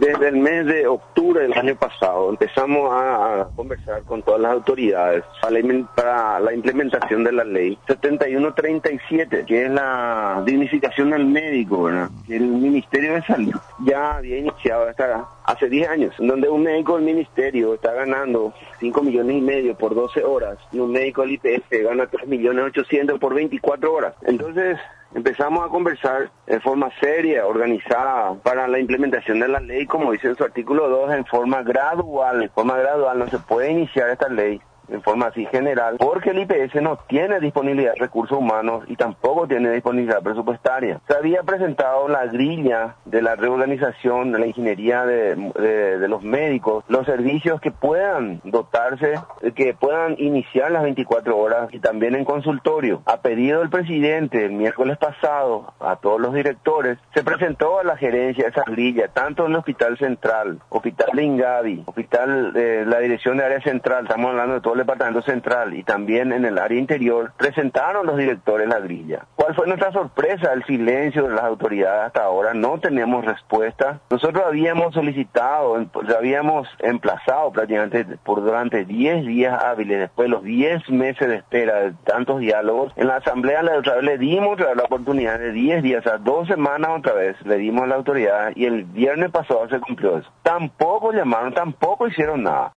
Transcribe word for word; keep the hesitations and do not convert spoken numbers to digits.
Desde el mes de octubre del año pasado empezamos a, a conversar con todas las autoridades para la, para la implementación de la ley setenta y uno treinta y siete, que es la dignificación del médico, ¿verdad? Que el Ministerio de Salud ya había iniciado hasta hace diez años, donde un médico del Ministerio está ganando cinco millones y medio por doce horas y un médico del I P S gana tres millones ochocientos por veinticuatro horas. Entonces empezamos a conversar en forma seria, organizada, para la implementación de la ley, como dice en su artículo dos, en forma gradual. En forma gradual no se puede iniciar esta ley en forma así general, porque el I P S no tiene disponibilidad de recursos humanos y tampoco tiene disponibilidad presupuestaria. Se había presentado la grilla de la reorganización de la ingeniería de, de, de los médicos, los servicios que puedan dotarse, que puedan iniciar las veinticuatro horas y también en consultorio. A pedido del presidente, el miércoles pasado, a todos los directores, se presentó a la gerencia esa grilla, tanto en el Hospital Central, Hospital de Ingavi, Hospital de la Dirección de Área Central, estamos hablando de todo el Departamento Central, y también en el área interior, presentaron los directores la grilla. ¿Cuál fue nuestra sorpresa? El silencio de las autoridades hasta ahora. No tenemos respuesta. Nosotros habíamos solicitado, habíamos emplazado prácticamente por durante diez días hábiles, después de los diez meses de espera de tantos diálogos. En la asamblea la otra vez le dimos otra vez la oportunidad de diez días, o sea, dos semanas otra vez, le dimos a la autoridad, y el viernes pasado se cumplió eso. Tampoco llamaron, tampoco hicieron nada.